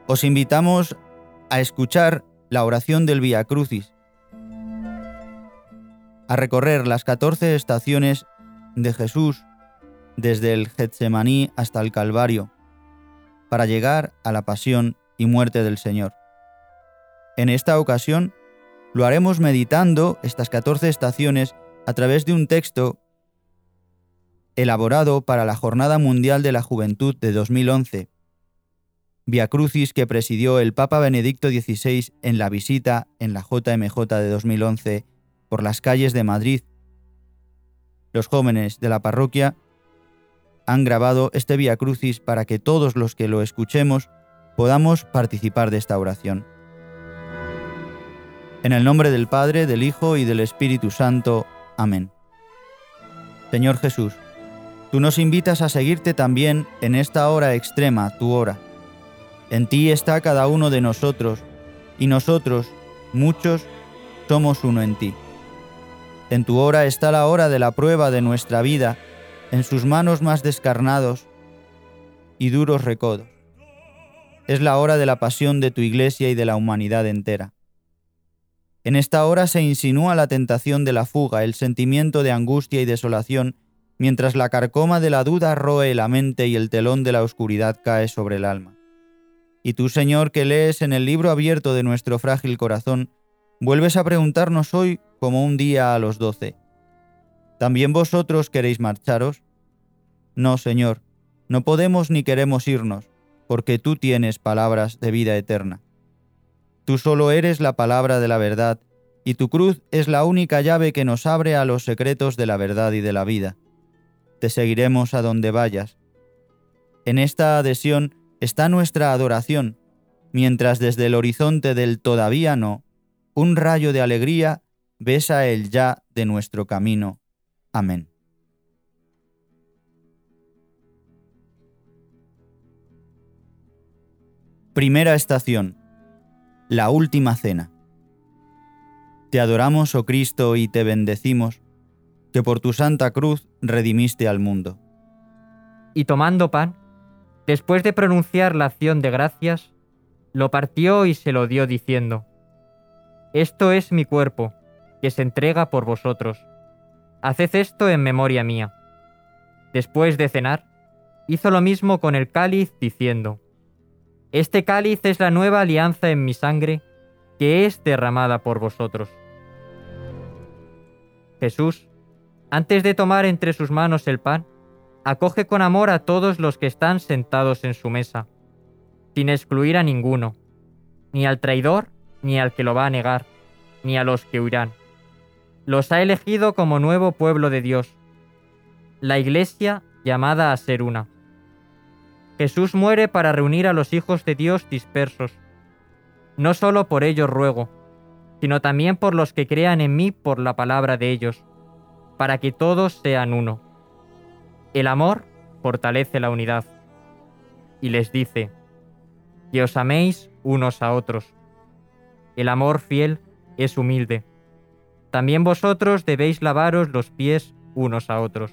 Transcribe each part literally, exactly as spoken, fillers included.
os invitamos a escuchar la oración del Vía Crucis, a recorrer las catorce estaciones de Jesús desde el Getsemaní hasta el Calvario, para llegar a la pasión y muerte del Señor. En esta ocasión lo haremos meditando estas catorce estaciones a través de un texto elaborado para la Jornada Mundial de la Juventud de dos mil once, Vía Crucis que presidió el Papa Benedicto dieciséis en la visita en la J M J de dos mil once por las calles de Madrid. Los jóvenes de la parroquia han grabado este Vía Crucis para que todos los que lo escuchemos podamos participar de esta oración. En el nombre del Padre, del Hijo y del Espíritu Santo. Amén. Señor Jesús, tú nos invitas a seguirte también en esta hora extrema, tu hora. En ti está cada uno de nosotros, y nosotros, muchos, somos uno en ti. En tu hora está la hora de la prueba de nuestra vida, en sus manos más descarnados y duros recodos. Es la hora de la pasión de tu Iglesia y de la humanidad entera. En esta hora se insinúa la tentación de la fuga, el sentimiento de angustia y desolación, mientras la carcoma de la duda roe la mente y el telón de la oscuridad cae sobre el alma. Y tú, Señor, que lees en el libro abierto de nuestro frágil corazón, vuelves a preguntarnos hoy como un día a los doce: ¿también vosotros queréis marcharos? No, Señor, no podemos ni queremos irnos, porque tú tienes palabras de vida eterna. Tú solo eres la palabra de la verdad, y tu cruz es la única llave que nos abre a los secretos de la verdad y de la vida. Te seguiremos a donde vayas. En esta adhesión está nuestra adoración, mientras desde el horizonte del todavía no, un rayo de alegría besa el ya de nuestro camino. Amén. Primera estación. La última cena. Te adoramos, oh Cristo, y te bendecimos, que por tu santa cruz redimiste al mundo. Y tomando pan, después de pronunciar la acción de gracias, lo partió y se lo dio diciendo: Esto es mi cuerpo, que se entrega por vosotros. Haced esto en memoria mía. Después de cenar, hizo lo mismo con el cáliz, diciendo: Este cáliz es la nueva alianza en mi sangre, que es derramada por vosotros. Jesús, antes de tomar entre sus manos el pan, acoge con amor a todos los que están sentados en su mesa, sin excluir a ninguno, ni al traidor, ni al que lo va a negar, ni a los que huirán. Los ha elegido como nuevo pueblo de Dios, la Iglesia llamada a ser una. Jesús muere para reunir a los hijos de Dios dispersos. No solo por ellos ruego, sino también por los que crean en mí por la palabra de ellos, para que todos sean uno. El amor fortalece la unidad. Y les dice: que os améis unos a otros. El amor fiel es humilde. También vosotros debéis lavaros los pies unos a otros.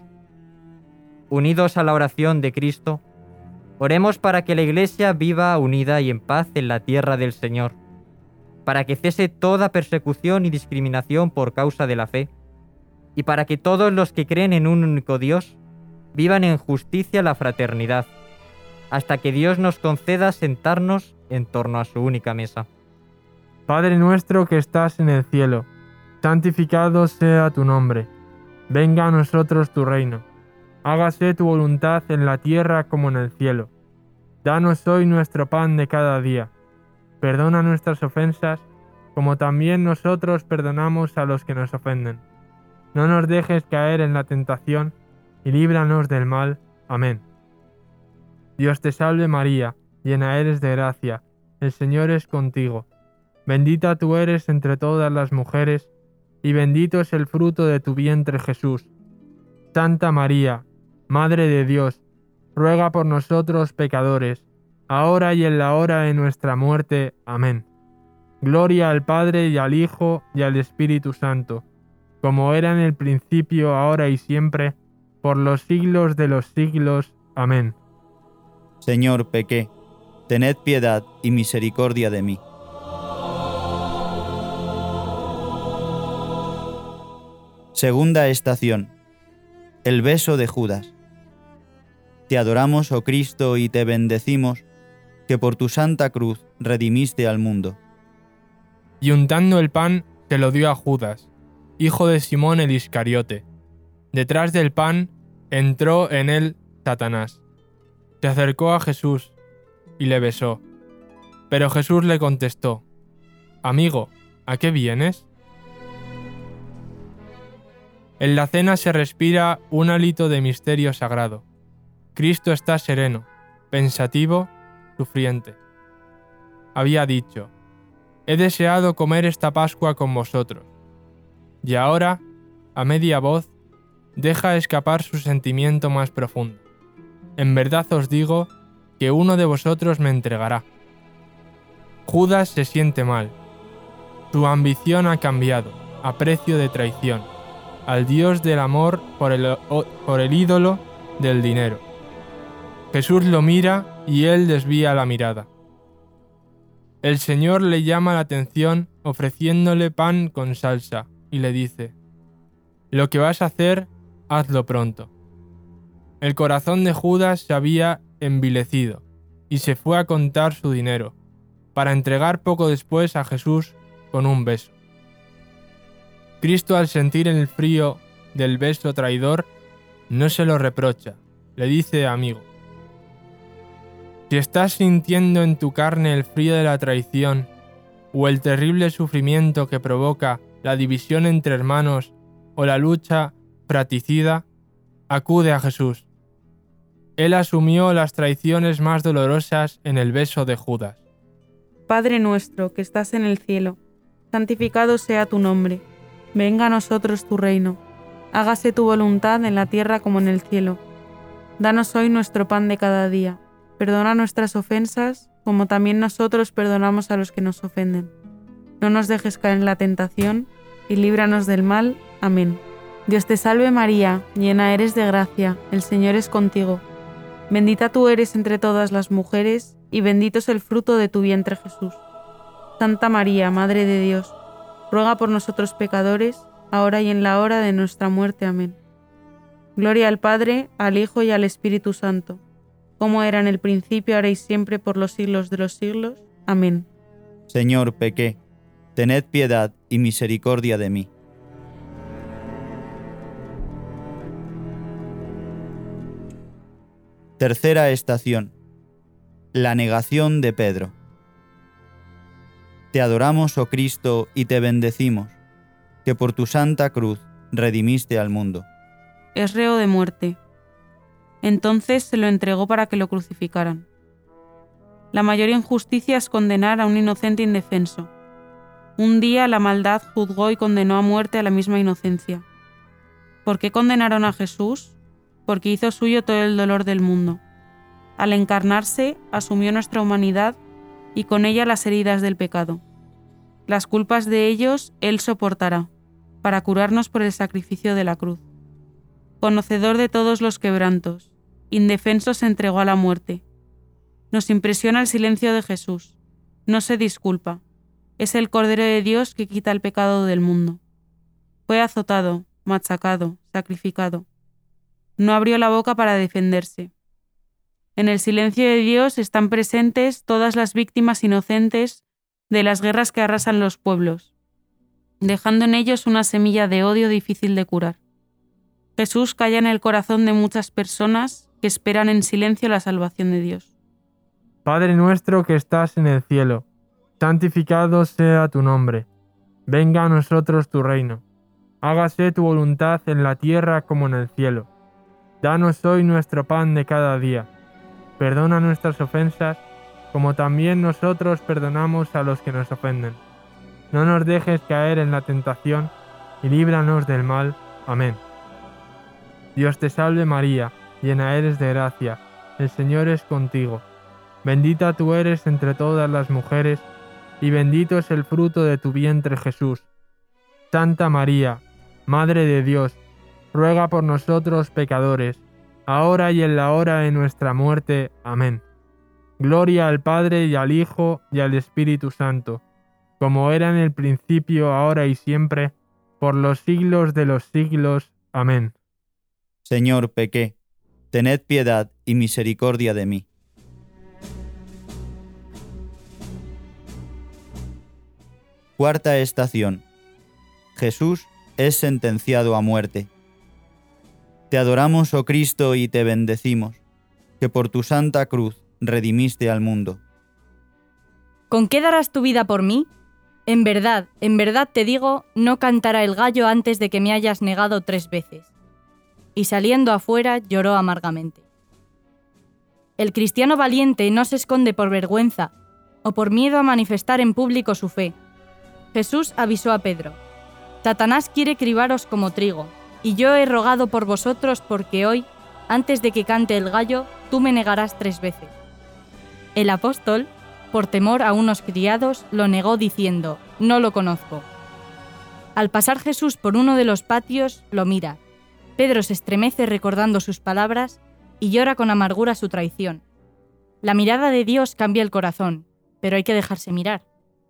Unidos a la oración de Cristo, oremos para que la Iglesia viva unida y en paz en la tierra del Señor, para que cese toda persecución y discriminación por causa de la fe, y para que todos los que creen en un único Dios vivan en justicia la fraternidad, hasta que Dios nos conceda sentarnos en torno a su única mesa. Padre nuestro que estás en el cielo, santificado sea tu nombre. Venga a nosotros tu reino. Hágase tu voluntad en la tierra como en el cielo. Danos hoy nuestro pan de cada día. Perdona nuestras ofensas, como también nosotros perdonamos a los que nos ofenden. No nos dejes caer en la tentación, y líbranos del mal. Amén. Dios te salve María, llena eres de gracia, el Señor es contigo. Bendita tú eres entre todas las mujeres, y bendito es el fruto de tu vientre Jesús. Santa María, Madre de Dios, ruega por nosotros pecadores, ahora y en la hora de nuestra muerte. Amén. Gloria al Padre y al Hijo y al Espíritu Santo, como era en el principio, ahora y siempre, por los siglos de los siglos. Amén. Señor, pequé, tened piedad y misericordia de mí. Segunda estación. El beso de Judas. Te adoramos, oh Cristo, y te bendecimos, que por tu santa cruz redimiste al mundo. Y untando el pan, se lo dio a Judas, hijo de Simón el Iscariote. Detrás del pan, entró en él Satanás. Se acercó a Jesús y le besó. Pero Jesús le contestó: Amigo, ¿a qué vienes? En la cena se respira un hálito de misterio sagrado. Cristo está sereno, pensativo, sufriente. Había dicho: He deseado comer esta Pascua con vosotros. Y ahora, a media voz, deja escapar su sentimiento más profundo. En verdad os digo que uno de vosotros me entregará. Judas se siente mal. Su ambición ha cambiado, a precio de traición, al Dios del amor por el, por el ídolo del dinero. Jesús lo mira y él desvía la mirada. El Señor le llama la atención ofreciéndole pan con salsa y le dice: Lo que vas a hacer, hazlo pronto. El corazón de Judas se había envilecido y se fue a contar su dinero, para entregar poco después a Jesús con un beso. Cristo, al sentir el frío del beso traidor, no se lo reprocha, le dice: Amigo, si estás sintiendo en tu carne el frío de la traición o el terrible sufrimiento que provoca la división entre hermanos o la lucha fratricida, acude a Jesús. Él asumió las traiciones más dolorosas en el beso de Judas. Padre nuestro que estás en el cielo, santificado sea tu nombre. Venga a nosotros tu reino. Hágase tu voluntad en la tierra como en el cielo. Danos hoy nuestro pan de cada día. Perdona nuestras ofensas, como también nosotros perdonamos a los que nos ofenden. No nos dejes caer en la tentación, y líbranos del mal. Amén. Dios te salve María, llena eres de gracia, el Señor es contigo. Bendita tú eres entre todas las mujeres, y bendito es el fruto de tu vientre Jesús. Santa María, Madre de Dios, ruega por nosotros pecadores, ahora y en la hora de nuestra muerte. Amén. Gloria al Padre, al Hijo y al Espíritu Santo, como era en el principio, ahora y siempre, por los siglos de los siglos. Amén. Señor, pequé, tened piedad y misericordia de mí. Tercera estación. La negación de Pedro. Te adoramos, oh Cristo, y te bendecimos, que por tu santa cruz redimiste al mundo. Es reo de muerte. Entonces se lo entregó para que lo crucificaran. La mayor injusticia es condenar a un inocente indefenso. Un día la maldad juzgó y condenó a muerte a la misma inocencia. ¿Por qué condenaron a Jesús? Porque hizo suyo todo el dolor del mundo. Al encarnarse, asumió nuestra humanidad y con ella las heridas del pecado. Las culpas de ellos Él soportará, para curarnos por el sacrificio de la cruz. Conocedor de todos los quebrantos, indefenso se entregó a la muerte. Nos impresiona el silencio de Jesús. No se disculpa. Es el Cordero de Dios que quita el pecado del mundo. Fue azotado, machacado, sacrificado. No abrió la boca para defenderse. En el silencio de Dios están presentes todas las víctimas inocentes de las guerras que arrasan los pueblos, dejando en ellos una semilla de odio difícil de curar. Jesús calla en el corazón de muchas personas que esperan en silencio la salvación de Dios. Padre nuestro que estás en el cielo, santificado sea tu nombre. Venga a nosotros tu reino. Hágase tu voluntad en la tierra como en el cielo. Danos hoy nuestro pan de cada día. Perdona nuestras ofensas, como también nosotros perdonamos a los que nos ofenden. No nos dejes caer en la tentación, y líbranos del mal. Amén. Dios te salve María, llena eres de gracia, el Señor es contigo. Bendita tú eres entre todas las mujeres, y bendito es el fruto de tu vientre Jesús. Santa María, Madre de Dios, ruega por nosotros pecadores, ahora y en la hora de nuestra muerte. Amén. Gloria al Padre y al Hijo y al Espíritu Santo, como era en el principio, ahora y siempre, por los siglos de los siglos. Amén. Señor, pequé, tened piedad y misericordia de mí. Cuarta estación. Jesús es sentenciado a muerte. Te adoramos, oh Cristo, y te bendecimos, que por tu santa cruz redimiste al mundo. ¿Con qué darás tu vida por mí? En verdad, en verdad te digo, no cantará el gallo antes de que me hayas negado tres veces. Y saliendo afuera lloró amargamente. El cristiano valiente no se esconde por vergüenza o por miedo a manifestar en público su fe. Jesús avisó a Pedro: Satanás quiere cribaros como trigo, y yo he rogado por vosotros porque hoy, antes de que cante el gallo, tú me negarás tres veces. El apóstol, por temor a unos criados, lo negó diciendo: No lo conozco. Al pasar Jesús por uno de los patios, lo mira. Pedro se estremece recordando sus palabras y llora con amargura su traición. La mirada de Dios cambia el corazón, pero hay que dejarse mirar.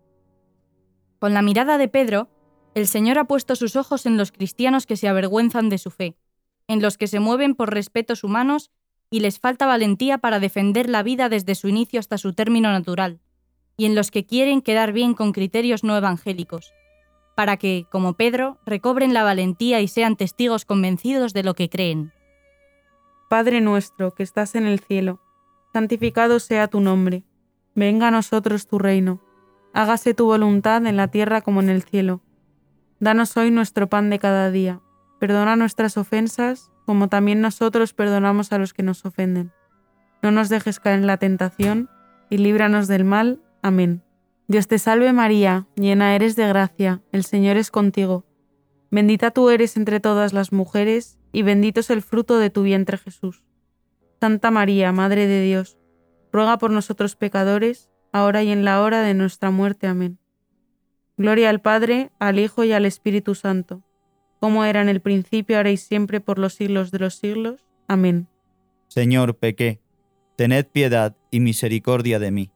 Con la mirada de Pedro, el Señor ha puesto sus ojos en los cristianos que se avergüenzan de su fe, en los que se mueven por respetos humanos y les falta valentía para defender la vida desde su inicio hasta su término natural, y en los que quieren quedar bien con criterios no evangélicos, para que, como Pedro, recobren la valentía y sean testigos convencidos de lo que creen. Padre nuestro que estás en el cielo, santificado sea tu nombre. Venga a nosotros tu reino. Hágase tu voluntad en la tierra como en el cielo. Danos hoy nuestro pan de cada día. Perdona nuestras ofensas, como también nosotros perdonamos a los que nos ofenden. No nos dejes caer en la tentación, y líbranos del mal. Amén. Dios te salve María, llena eres de gracia, el Señor es contigo. Bendita tú eres entre todas las mujeres, y bendito es el fruto de tu vientre Jesús. Santa María, Madre de Dios, ruega por nosotros pecadores, ahora y en la hora de nuestra muerte. Amén. Gloria al Padre, al Hijo y al Espíritu Santo, como era en el principio, ahora y siempre, por los siglos de los siglos. Amén. Señor, pequé, tened piedad y misericordia de mí.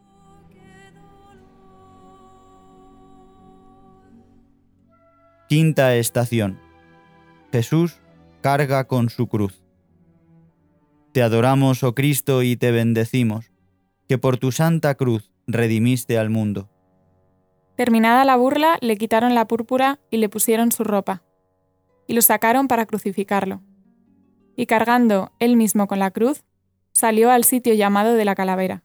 Quinta estación. Jesús carga con su cruz. Te adoramos, oh Cristo, y te bendecimos, que por tu santa cruz redimiste al mundo. Terminada la burla, le quitaron la púrpura y le pusieron su ropa, y lo sacaron para crucificarlo. Y cargando él mismo con la cruz, salió al sitio llamado de la calavera.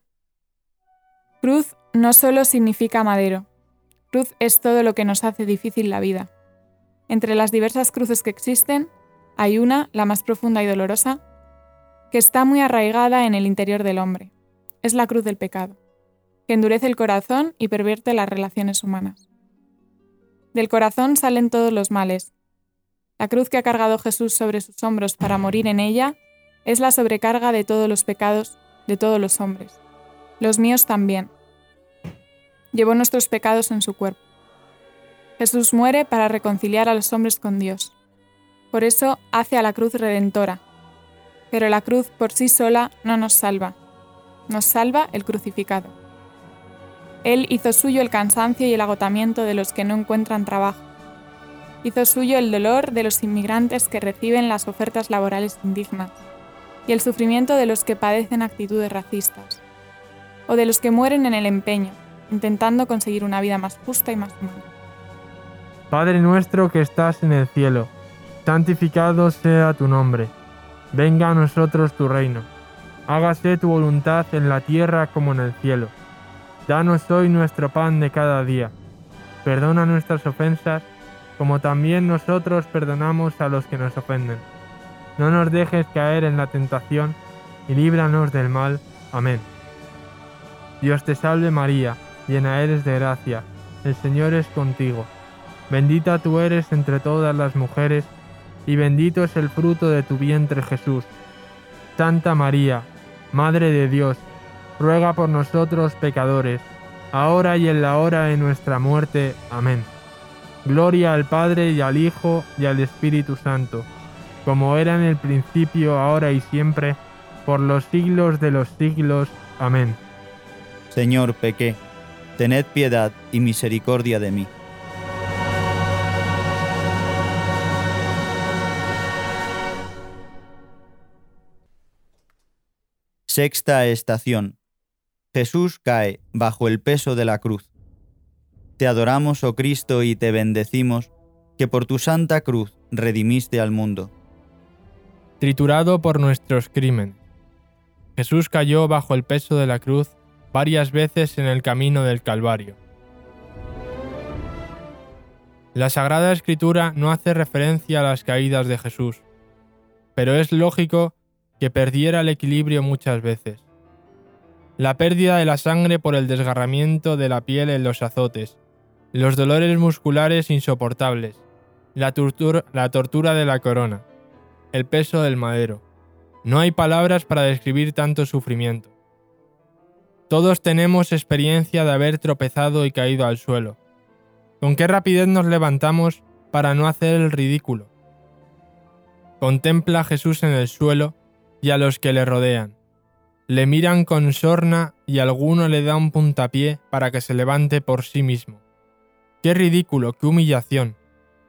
Cruz no solo significa madero, cruz es todo lo que nos hace difícil la vida. Entre las diversas cruces que existen, hay una, la más profunda y dolorosa, que está muy arraigada en el interior del hombre. Es la cruz del pecado, que endurece el corazón y pervierte las relaciones humanas. Del corazón salen todos los males. La cruz que ha cargado Jesús sobre sus hombros para morir en ella es la sobrecarga de todos los pecados de todos los hombres. Los míos también. Llevó nuestros pecados en su cuerpo. Jesús muere para reconciliar a los hombres con Dios. Por eso hace a la cruz redentora. Pero la cruz por sí sola no nos salva. Nos salva el crucificado. Él hizo suyo el cansancio y el agotamiento de los que no encuentran trabajo. Hizo suyo el dolor de los inmigrantes que reciben las ofertas laborales indignas y el sufrimiento de los que padecen actitudes racistas, o de los que mueren en el empeño, intentando conseguir una vida más justa y más humana. Padre nuestro que estás en el cielo, santificado sea tu nombre. Venga a nosotros tu reino. Hágase tu voluntad en la tierra como en el cielo. Danos hoy nuestro pan de cada día. Perdona nuestras ofensas, como también nosotros perdonamos a los que nos ofenden. No nos dejes caer en la tentación, y líbranos del mal. Amén. Dios te salve María, llena eres de gracia, el Señor es contigo. Bendita tú eres entre todas las mujeres, y bendito es el fruto de tu vientre Jesús. Santa María, Madre de Dios, ruega por nosotros pecadores, ahora y en la hora de nuestra muerte. Amén. Gloria al Padre y al Hijo y al Espíritu Santo, como era en el principio, ahora y siempre, por los siglos de los siglos. Amén. Señor, pequé, tened piedad y misericordia de mí. Sexta estación. Jesús cae bajo el peso de la cruz. Te adoramos, oh Cristo, y te bendecimos, que por tu santa cruz redimiste al mundo. Triturado por nuestros crímenes. Jesús cayó bajo el peso de la cruz varias veces en el camino del Calvario. La Sagrada Escritura no hace referencia a las caídas de Jesús, pero es lógico que perdiera el equilibrio muchas veces. La pérdida de la sangre por el desgarramiento de la piel en los azotes, los dolores musculares insoportables, la tortura, la tortura de la corona, el peso del madero. No hay palabras para describir tanto sufrimiento. Todos tenemos experiencia de haber tropezado y caído al suelo. ¿Con qué rapidez nos levantamos para no hacer el ridículo? Contempla a Jesús en el suelo y a los que le rodean. Le miran con sorna y alguno le da un puntapié para que se levante por sí mismo. ¡Qué ridículo, qué humillación!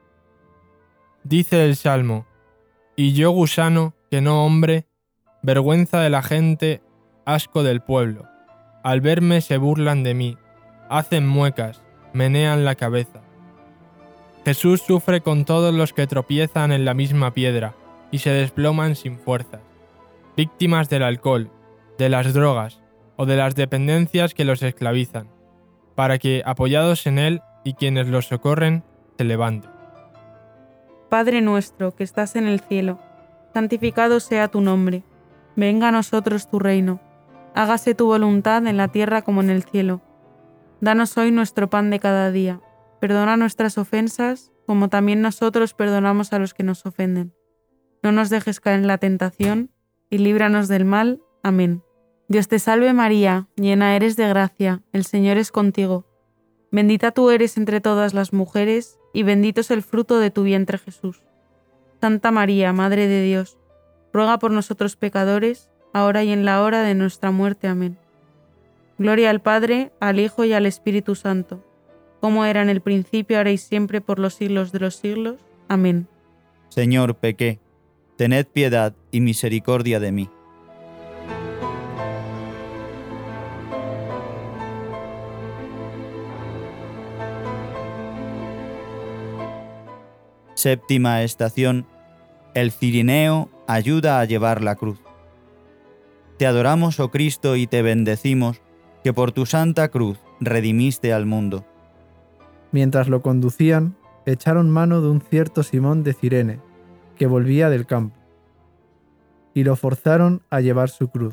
Dice el Salmo: «Y yo, gusano, que no hombre, vergüenza de la gente, asco del pueblo. Al verme se burlan de mí, hacen muecas, menean la cabeza». Jesús sufre con todos los que tropiezan en la misma piedra y se desploman sin fuerzas, víctimas del alcohol, de las drogas o de las dependencias que los esclavizan, para que, apoyados en Él y quienes los socorren, se levanten. Padre nuestro que estás en el cielo, santificado sea tu nombre. Venga a nosotros tu reino. Hágase tu voluntad en la tierra como en el cielo. Danos hoy nuestro pan de cada día. Perdona nuestras ofensas, como también nosotros perdonamos a los que nos ofenden. No nos dejes caer en la tentación, y líbranos del mal. Amén. Dios te salve María, llena eres de gracia, el Señor es contigo. Bendita tú eres entre todas las mujeres, y bendito es el fruto de tu vientre Jesús. Santa María, Madre de Dios, ruega por nosotros pecadores, ahora y en la hora de nuestra muerte. Amén. Gloria al Padre, al Hijo y al Espíritu Santo, como era en el principio, ahora y siempre, por los siglos de los siglos. Amén. Señor, pequé, tened piedad y misericordia de mí. Séptima estación. El cirineo ayuda a llevar la cruz. Te adoramos, oh Cristo, y te bendecimos, que por tu santa cruz redimiste al mundo. Mientras lo conducían, echaron mano de un cierto Simón de Cirene, que volvía del campo, y lo forzaron a llevar su cruz.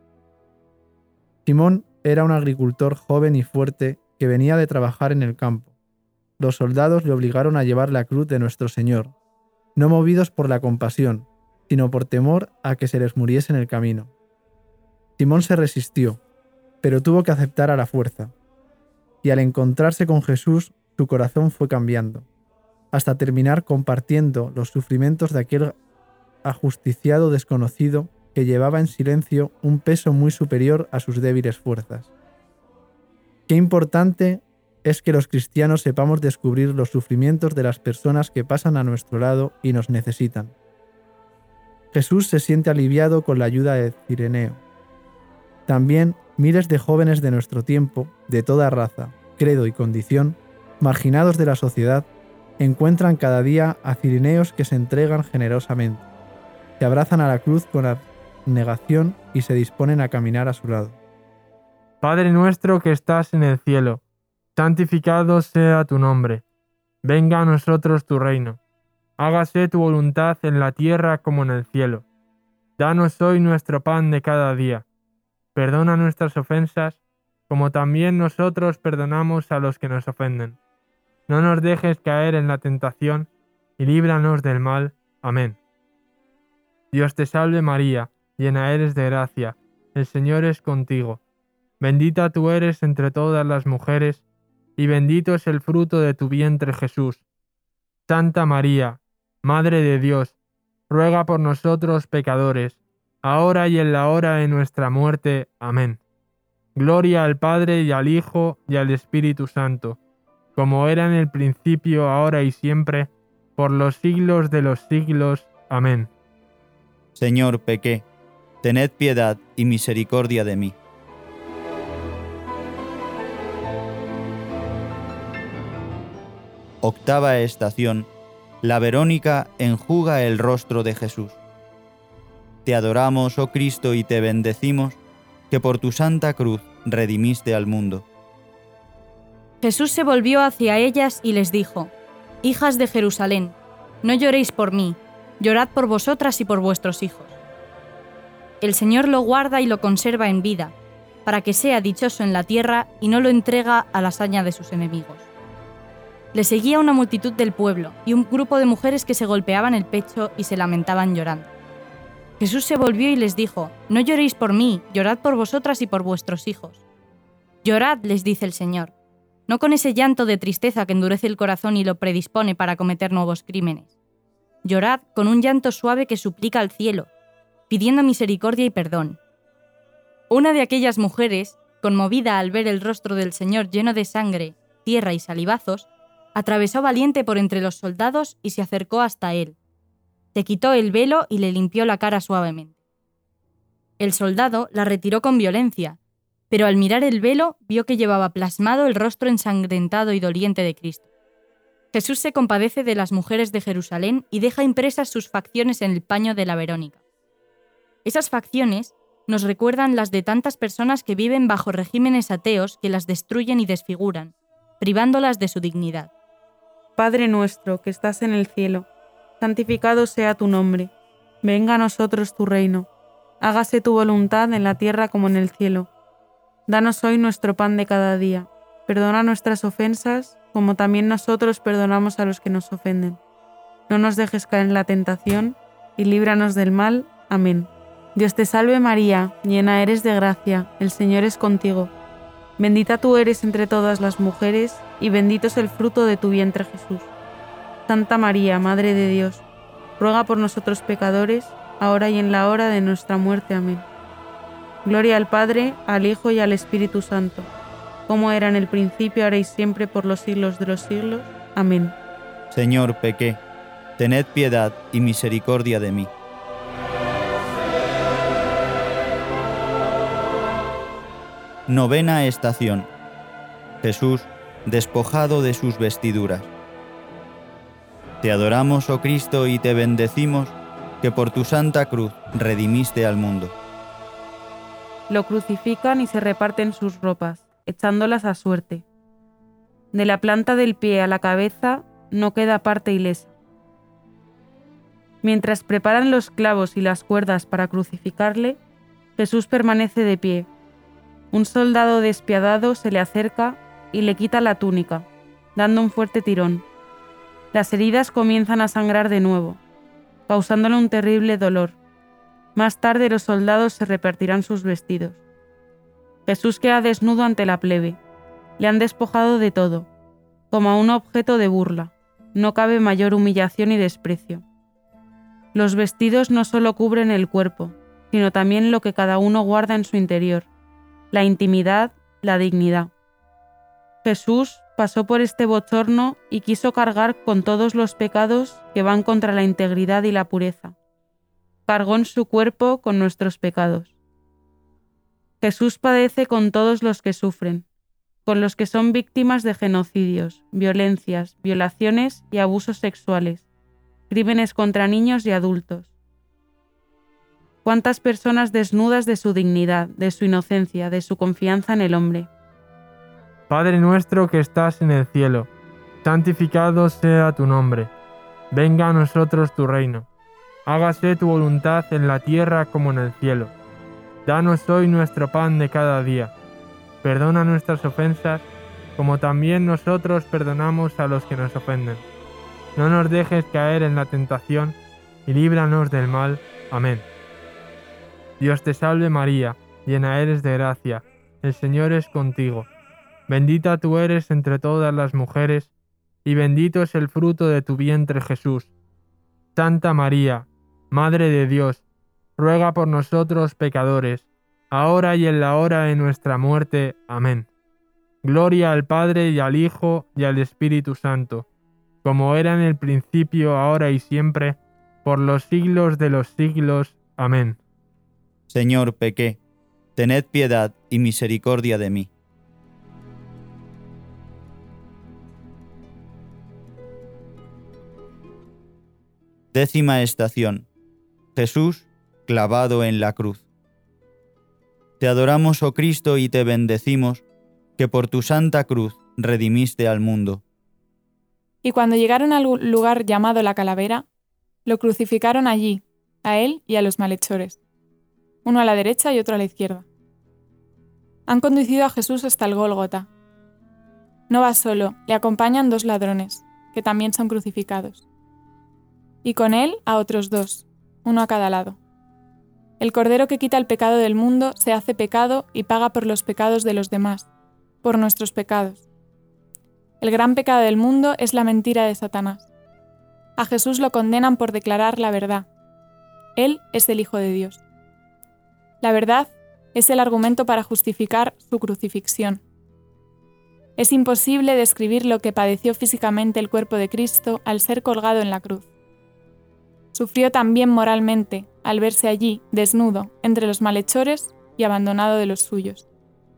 Simón era un agricultor joven y fuerte que venía de trabajar en el campo. Los soldados le obligaron a llevar la cruz de nuestro Señor, no movidos por la compasión, sino por temor a que se les muriese en el camino. Simón se resistió, pero tuvo que aceptar a la fuerza, y al encontrarse con Jesús, su corazón fue cambiando, hasta terminar compartiendo los sufrimientos de aquel ajusticiado desconocido que llevaba en silencio un peso muy superior a sus débiles fuerzas. Qué importante es que los cristianos sepamos descubrir los sufrimientos de las personas que pasan a nuestro lado y nos necesitan. Jesús se siente aliviado con la ayuda de Cireneo. También miles de jóvenes de nuestro tiempo, de toda raza, credo y condición, marginados de la sociedad, encuentran cada día a cirineos que se entregan generosamente, se abrazan a la cruz con abnegación y se disponen a caminar a su lado. Padre nuestro que estás en el cielo, santificado sea tu nombre. Venga a nosotros tu reino. Hágase tu voluntad en la tierra como en el cielo. Danos hoy nuestro pan de cada día. Perdona nuestras ofensas, como también nosotros perdonamos a los que nos ofenden. No nos dejes caer en la tentación, y líbranos del mal. Amén. Dios te salve María, llena eres de gracia, el Señor es contigo. Bendita tú eres entre todas las mujeres, y bendito es el fruto de tu vientre Jesús. Santa María, Madre de Dios, ruega por nosotros pecadores, ahora y en la hora de nuestra muerte. Amén. Gloria al Padre y al Hijo y al Espíritu Santo, como era en el principio, ahora y siempre, por los siglos de los siglos. Amén. Señor, pequé, tened piedad y misericordia de mí. Octava estación. La Verónica enjuga el rostro de Jesús. Te adoramos, oh Cristo, y te bendecimos, que por tu santa cruz redimiste al mundo. Jesús se volvió hacia ellas y les dijo: Hijas de Jerusalén, no lloréis por mí, llorad por vosotras y por vuestros hijos. El Señor lo guarda y lo conserva en vida, para que sea dichoso en la tierra y no lo entrega a la saña de sus enemigos. Le seguía una multitud del pueblo y un grupo de mujeres que se golpeaban el pecho y se lamentaban llorando. Jesús se volvió y les dijo: No lloréis por mí, llorad por vosotras y por vuestros hijos. Llorad, les dice el Señor, no con ese llanto de tristeza que endurece el corazón y lo predispone para cometer nuevos crímenes. Llorad con un llanto suave que suplica al cielo, pidiendo misericordia y perdón. Una de aquellas mujeres, conmovida al ver el rostro del Señor lleno de sangre, tierra y salivazos, atravesó valiente por entre los soldados y se acercó hasta él. Se quitó el velo y le limpió la cara suavemente. El soldado la retiró con violencia, pero al mirar el velo vio que llevaba plasmado el rostro ensangrentado y doliente de Cristo. Jesús se compadece de las mujeres de Jerusalén y deja impresas sus facciones en el paño de la Verónica. Esas facciones nos recuerdan las de tantas personas que viven bajo regímenes ateos que las destruyen y desfiguran, privándolas de su dignidad. Padre nuestro que estás en el cielo, santificado sea tu nombre. Venga a nosotros tu reino. Hágase tu voluntad en la tierra como en el cielo. Danos hoy nuestro pan de cada día. Perdona nuestras ofensas, como también nosotros perdonamos a los que nos ofenden. No nos dejes caer en la tentación, y líbranos del mal. Amén. Dios te salve María, llena eres de gracia, el Señor es contigo. Bendita tú eres entre todas las mujeres, y bendito es el fruto de tu vientre Jesús. Santa María, Madre de Dios, ruega por nosotros pecadores, ahora y en la hora de nuestra muerte. Amén. Gloria al Padre, al Hijo y al Espíritu Santo, como era en el principio, ahora y siempre, por los siglos de los siglos. Amén. Señor, pequé, tened piedad y misericordia de mí. Novena estación. Jesús despojado de sus vestiduras. Te adoramos, oh Cristo, y te bendecimos, que por tu santa cruz redimiste al mundo. Lo crucifican y se reparten sus ropas, echándolas a suerte. De la planta del pie a la cabeza no queda parte ilesa. Mientras preparan los clavos y las cuerdas para crucificarle, Jesús permanece de pie. Un soldado despiadado se le acerca y le quita la túnica, dando un fuerte tirón. Las heridas comienzan a sangrar de nuevo, causándole un terrible dolor. Más tarde los soldados se repartirán sus vestidos. Jesús queda desnudo ante la plebe. Le han despojado de todo, como a un objeto de burla. No cabe mayor humillación y desprecio. Los vestidos no solo cubren el cuerpo, sino también lo que cada uno guarda en su interior, la intimidad, la dignidad. Jesús pasó por este bochorno y quiso cargar con todos los pecados que van contra la integridad y la pureza. Cargó en su cuerpo con nuestros pecados. Jesús padece con todos los que sufren, con los que son víctimas de genocidios, violencias, violaciones y abusos sexuales, crímenes contra niños y adultos. Cuántas personas desnudas de su dignidad, de su inocencia, de su confianza en el hombre. Padre nuestro que estás en el cielo, santificado sea tu nombre. Venga a nosotros tu reino. Hágase tu voluntad en la tierra como en el cielo. Danos hoy nuestro pan de cada día. Perdona nuestras ofensas, como también nosotros perdonamos a los que nos ofenden. No nos dejes caer en la tentación, y líbranos del mal. Amén. Dios te salve María, llena eres de gracia, el Señor es contigo. Bendita tú eres entre todas las mujeres, y bendito es el fruto de tu vientre Jesús. Santa María, Madre de Dios, ruega por nosotros pecadores, ahora y en la hora de nuestra muerte. Amén. Gloria al Padre y al Hijo y al Espíritu Santo, como era en el principio, ahora y siempre, por los siglos de los siglos. Amén. Señor, pequé, tened piedad y misericordia de mí. Décima estación. Jesús clavado en la cruz. Te adoramos, oh Cristo, y te bendecimos, que por tu santa cruz redimiste al mundo. Y cuando llegaron al lugar llamado la Calavera, lo crucificaron allí, a él y a los malhechores, uno a la derecha y otro a la izquierda. Han conducido a Jesús hasta el Gólgota. No va solo, le acompañan dos ladrones, que también son crucificados. Y con él a otros dos, uno a cada lado. El Cordero que quita el pecado del mundo se hace pecado y paga por los pecados de los demás, por nuestros pecados. El gran pecado del mundo es la mentira de Satanás. A Jesús lo condenan por declarar la verdad. Él es el Hijo de Dios. La verdad es el argumento para justificar su crucifixión. Es imposible describir lo que padeció físicamente el cuerpo de Cristo al ser colgado en la cruz. Sufrió también moralmente al verse allí, desnudo, entre los malhechores y abandonado de los suyos.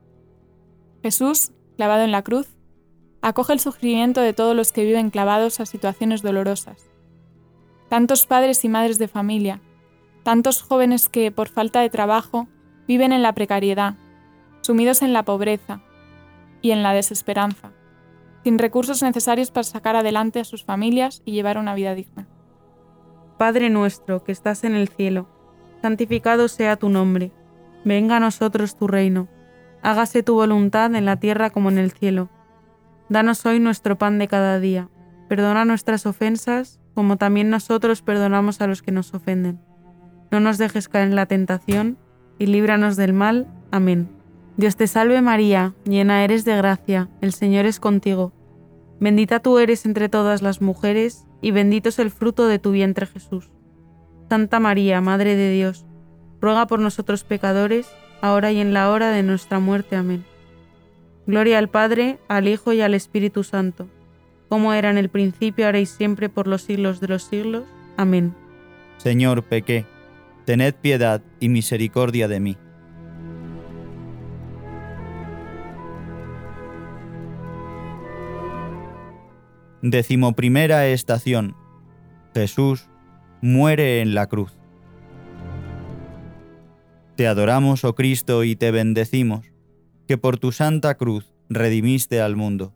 Jesús, clavado en la cruz, acoge el sufrimiento de todos los que viven clavados a situaciones dolorosas. Tantos padres y madres de familia, tantos jóvenes que, por falta de trabajo, viven en la precariedad, sumidos en la pobreza y en la desesperanza, sin recursos necesarios para sacar adelante a sus familias y llevar una vida digna. Padre nuestro que estás en el cielo, santificado sea tu nombre. Venga a nosotros tu reino. Hágase tu voluntad en la tierra como en el cielo. Danos hoy nuestro pan de cada día. Perdona nuestras ofensas, como también nosotros perdonamos a los que nos ofenden. No nos dejes caer en la tentación, y líbranos del mal. Amén. Dios te salve María, llena eres de gracia, el Señor es contigo. Bendita tú eres entre todas las mujeres, y bendito es el fruto de tu vientre Jesús. Santa María, Madre de Dios, ruega por nosotros pecadores, ahora y en la hora de nuestra muerte. Amén. Gloria al Padre, al Hijo y al Espíritu Santo, como era en el principio, ahora y siempre, por los siglos de los siglos. Amén. Señor, pequé, tened piedad y misericordia de mí. Decimoprimera estación. Jesús muere en la cruz. Te adoramos, oh Cristo, y te bendecimos, que por tu santa cruz redimiste al mundo.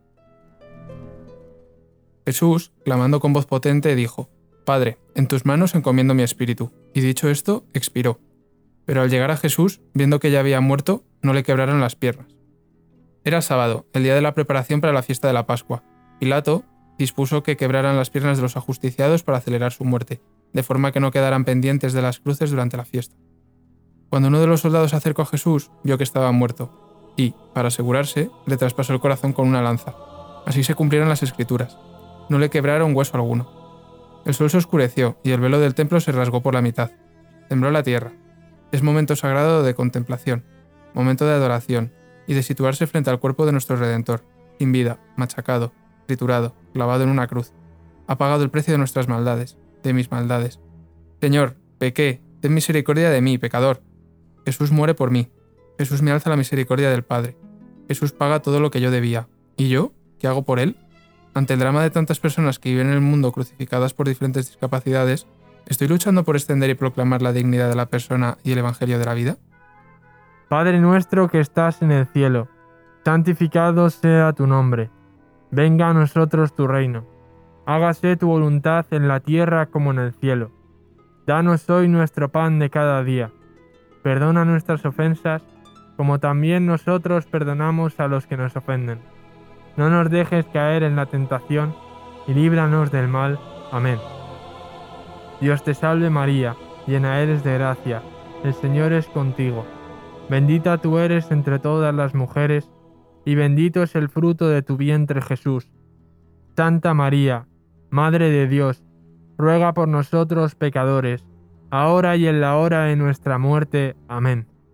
Jesús, clamando con voz potente, dijo: Padre, en tus manos encomiendo mi espíritu. Y dicho esto, expiró. Pero al llegar a Jesús, viendo que ya había muerto, no le quebraron las piernas. Era sábado, el día de la preparación para la fiesta de la Pascua. Pilato dispuso que quebraran las piernas de los ajusticiados para acelerar su muerte, de forma que no quedaran pendientes de las cruces durante la fiesta. Cuando uno de los soldados se acercó a Jesús, vio que estaba muerto, y, para asegurarse, le traspasó el corazón con una lanza. Así se cumplieron las Escrituras. No le quebraron hueso alguno. El sol se oscureció, y el velo del templo se rasgó por la mitad. Tembló la tierra. Es momento sagrado de contemplación, momento de adoración, y de situarse frente al cuerpo de nuestro Redentor, sin vida, machacado, triturado, clavado en una cruz. Ha pagado el precio de nuestras maldades, de mis maldades. Señor, pequé, ten misericordia de mí, pecador. Jesús muere por mí. Jesús me alza la misericordia del Padre. Jesús paga todo lo que yo debía. ¿Y yo? ¿Qué hago por él? Ante el drama de tantas personas que viven en el mundo crucificadas por diferentes discapacidades, ¿estoy luchando por extender y proclamar la dignidad de la persona y el Evangelio de la vida? Padre nuestro que estás en el cielo, santificado sea tu nombre. Venga a nosotros tu reino. Hágase tu voluntad en la tierra como en el cielo. Danos hoy nuestro pan de cada día. Perdona nuestras ofensas, como también nosotros perdonamos a los que nos ofenden. No nos dejes caer en la tentación, y líbranos del mal. Amén. Dios te salve María, llena eres de gracia, el Señor es contigo. Bendita tú eres entre todas las mujeres, y bendito es el fruto de tu vientre Jesús. Santa María, Madre de Dios, ruega por nosotros pecadores, ahora y en la hora de nuestra muerte. Amén.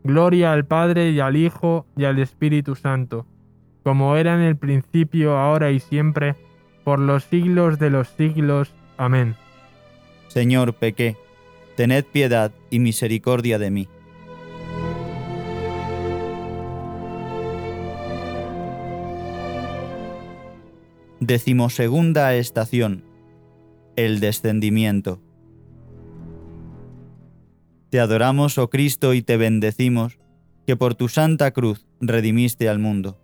Gloria al Padre y al Hijo y al Espíritu Santo, como era en el principio, ahora y siempre, por los siglos de los siglos. Amén. Señor, pequé, tened piedad y misericordia de mí. Decimosegunda estación. El descendimiento. Te adoramos, oh Cristo, y te bendecimos, que por tu santa cruz redimiste al mundo.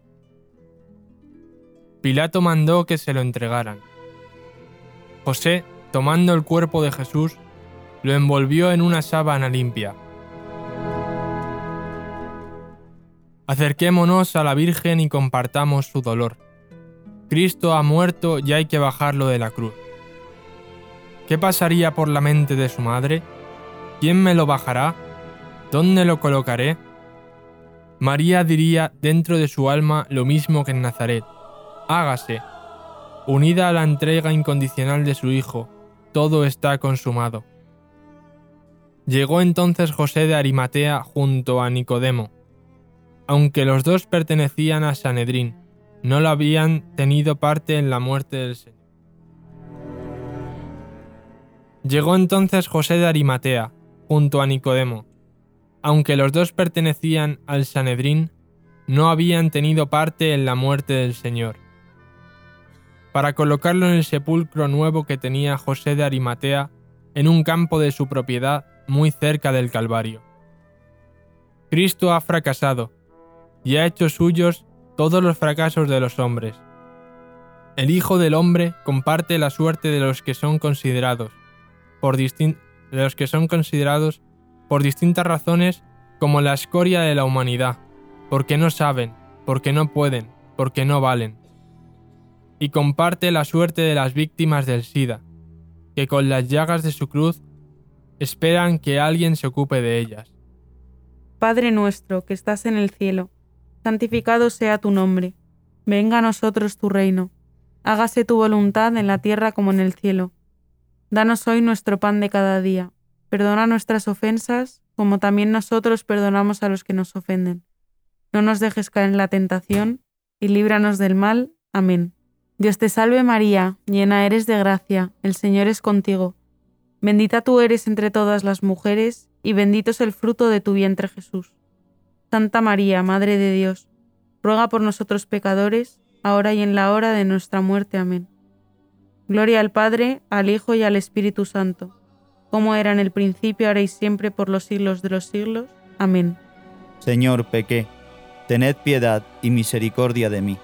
Pilato mandó que se lo entregaran. José, tomando el cuerpo de Jesús, lo envolvió en una sábana limpia. Acerquémonos a la Virgen y compartamos su dolor. Cristo ha muerto y hay que bajarlo de la cruz. ¿Qué pasaría por la mente de su madre? ¿Quién me lo bajará? ¿Dónde lo colocaré? María diría dentro de su alma lo mismo que en Nazaret. Hágase. Unida a la entrega incondicional de su Hijo, todo está consumado. Llegó entonces José de Arimatea junto a Nicodemo. Aunque los dos pertenecían a Sanedrín, no lo habían tenido parte en la muerte del Señor. Llegó entonces José de Arimatea, junto a Nicodemo. Aunque los dos pertenecían al Sanedrín, no habían tenido parte en la muerte del Señor. Para colocarlo en el sepulcro nuevo que tenía José de Arimatea, en un campo de su propiedad muy cerca del Calvario. Cristo ha fracasado, y ha hecho suyos todos los fracasos de los hombres. El Hijo del Hombre comparte la suerte de los que son considerados, por distin- de los que son considerados por distintas razones como la escoria de la humanidad, porque no saben, porque no pueden, porque no valen. Y comparte la suerte de las víctimas del SIDA, que con las llagas de su cruz esperan que alguien se ocupe de ellas. Padre nuestro que estás en el cielo, santificado sea tu nombre. Venga a nosotros tu reino. Hágase tu voluntad en la tierra como en el cielo. Danos hoy nuestro pan de cada día. Perdona nuestras ofensas, como también nosotros perdonamos a los que nos ofenden. No nos dejes caer en la tentación, y líbranos del mal. Amén. Dios te salve María, llena eres de gracia, el Señor es contigo. Bendita tú eres entre todas las mujeres, y bendito es el fruto de tu vientre Jesús. Santa María, Madre de Dios, ruega por nosotros pecadores, ahora y en la hora de nuestra muerte. Amén. Gloria al Padre, al Hijo y al Espíritu Santo, como era en el principio, ahora y siempre, por los siglos de los siglos. Amén. Señor, pequé, tened piedad y misericordia de mí.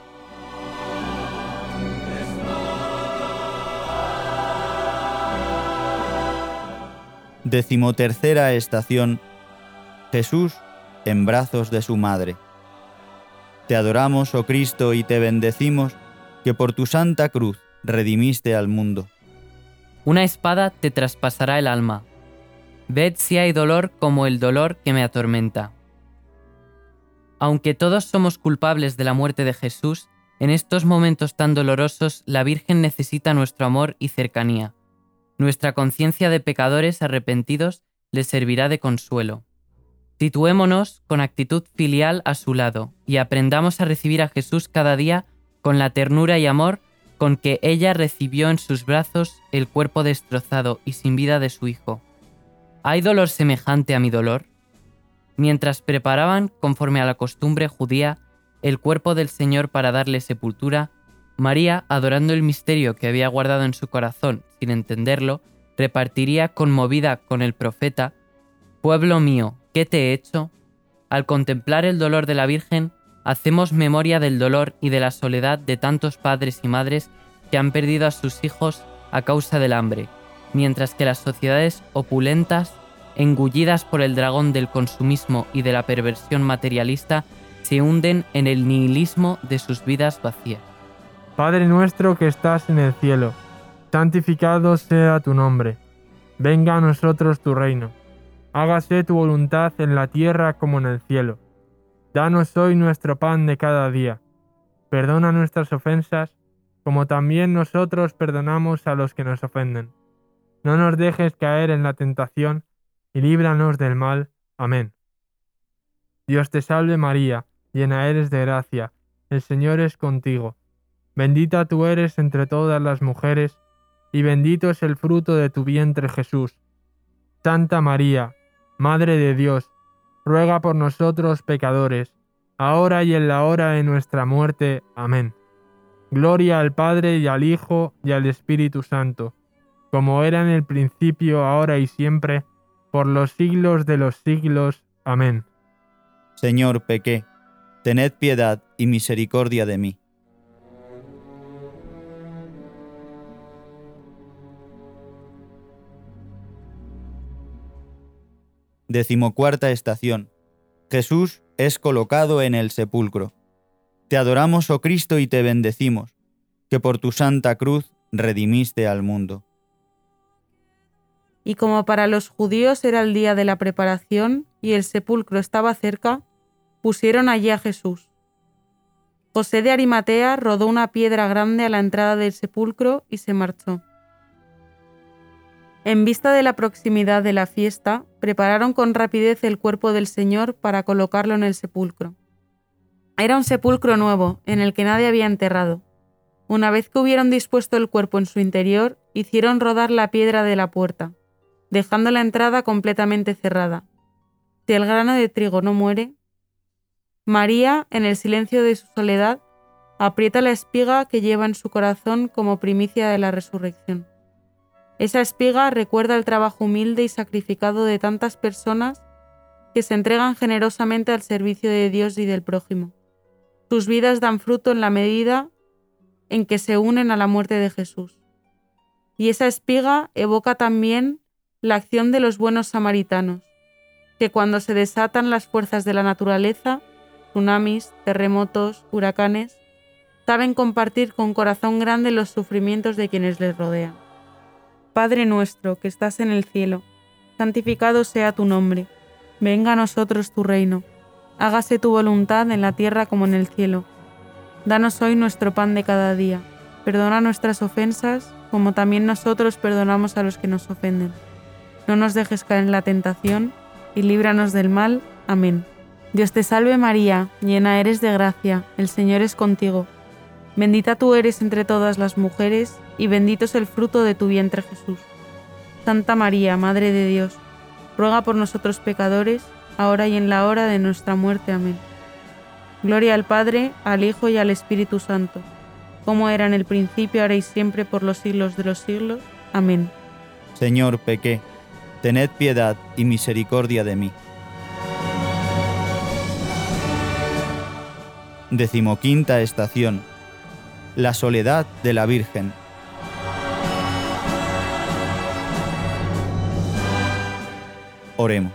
Decimotercera estación. Jesús en brazos de su madre. Te adoramos, oh Cristo, y te bendecimos, que por tu santa cruz redimiste al mundo. Una espada te traspasará el alma. Ved si hay dolor como el dolor que me atormenta. Aunque todos somos culpables de la muerte de Jesús, en estos momentos tan dolorosos la Virgen necesita nuestro amor y cercanía. Nuestra conciencia de pecadores arrepentidos le servirá de consuelo. Situémonos con actitud filial a su lado y aprendamos a recibir a Jesús cada día con la ternura y amor con que ella recibió en sus brazos el cuerpo destrozado y sin vida de su Hijo. ¿Hay dolor semejante a mi dolor? Mientras preparaban, conforme a la costumbre judía, el cuerpo del Señor para darle sepultura, María, adorando el misterio que había guardado en su corazón sin entenderlo, repartiría conmovida con el profeta: «Pueblo mío, ¿qué te he hecho?». Al contemplar el dolor de la Virgen, hacemos memoria del dolor y de la soledad de tantos padres y madres que han perdido a sus hijos a causa del hambre, mientras que las sociedades opulentas, engullidas por el dragón del consumismo y de la perversión materialista, se hunden en el nihilismo de sus vidas vacías. Padre nuestro que estás en el cielo, santificado sea tu nombre. Venga a nosotros tu reino. Hágase tu voluntad en la tierra como en el cielo. Danos hoy nuestro pan de cada día. Perdona nuestras ofensas, como también nosotros perdonamos a los que nos ofenden. No nos dejes caer en la tentación, y líbranos del mal. Amén. Dios te salve María, llena eres de gracia, el Señor es contigo. Bendita tú eres entre todas las mujeres, y bendito es el fruto de tu vientre Jesús. Santa María, Madre de Dios, ruega por nosotros pecadores, ahora y en la hora de nuestra muerte. Amén. Gloria al Padre y al Hijo y al Espíritu Santo, como era en el principio, ahora y siempre, por los siglos de los siglos. Amén. Señor, pequé, tened piedad y misericordia de mí. Decimocuarta estación. Jesús es colocado en el sepulcro. Te adoramos, oh Cristo, y te bendecimos, que por tu santa cruz redimiste al mundo. Y como para los judíos era el día de la preparación y el sepulcro estaba cerca, pusieron allí a Jesús. José de Arimatea rodó una piedra grande a la entrada del sepulcro y se marchó. En vista de la proximidad de la fiesta, prepararon con rapidez el cuerpo del Señor para colocarlo en el sepulcro. Era un sepulcro nuevo, en el que nadie había enterrado. Una vez que hubieron dispuesto el cuerpo en su interior, hicieron rodar la piedra de la puerta, dejando la entrada completamente cerrada. Si el grano de trigo no muere, María, en el silencio de su soledad, aprieta la espiga que lleva en su corazón como primicia de la resurrección. Esa espiga recuerda el trabajo humilde y sacrificado de tantas personas que se entregan generosamente al servicio de Dios y del prójimo. Sus vidas dan fruto en la medida en que se unen a la muerte de Jesús. Y esa espiga evoca también la acción de los buenos samaritanos, que cuando se desatan las fuerzas de la naturaleza, tsunamis, terremotos, huracanes, saben compartir con corazón grande los sufrimientos de quienes les rodean. Padre nuestro que estás en el cielo, santificado sea tu nombre. Venga a nosotros tu reino. Hágase tu voluntad en la tierra como en el cielo. Danos hoy nuestro pan de cada día. Perdona nuestras ofensas, como también nosotros perdonamos a los que nos ofenden. No nos dejes caer en la tentación, y líbranos del mal. Amén. Dios te salve María, llena eres de gracia, el Señor es contigo. Bendita tú eres entre todas las mujeres, y bendito es el fruto de tu vientre Jesús. Santa María, Madre de Dios, ruega por nosotros pecadores, ahora y en la hora de nuestra muerte. Amén. Gloria al Padre, al Hijo y al Espíritu Santo, como era en el principio, ahora y siempre, por los siglos de los siglos. Amén. Señor, pequé, tened piedad y misericordia de mí. Decimoquinta estación. La soledad de la Virgen. Oremos.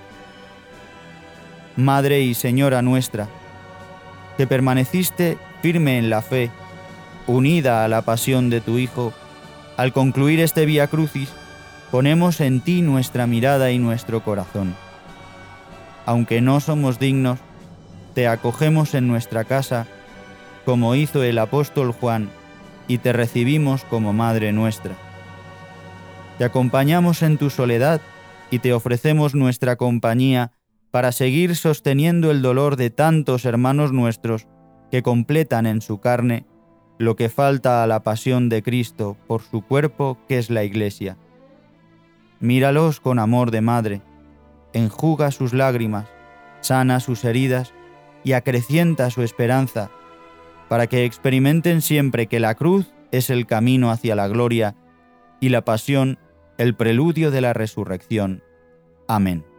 Madre y Señora nuestra, que permaneciste firme en la fe, unida a la pasión de tu Hijo, al concluir este Vía Crucis, ponemos en ti nuestra mirada y nuestro corazón. Aunque no somos dignos, te acogemos en nuestra casa, como hizo el apóstol Juan, y te recibimos como Madre nuestra. Te acompañamos en tu soledad y te ofrecemos nuestra compañía para seguir sosteniendo el dolor de tantos hermanos nuestros que completan en su carne lo que falta a la pasión de Cristo por su cuerpo, que es la Iglesia. Míralos con amor de madre, enjuga sus lágrimas, sana sus heridas y acrecienta su esperanza, para que experimenten siempre que la cruz es el camino hacia la gloria y la pasión el preludio de la resurrección. Amén.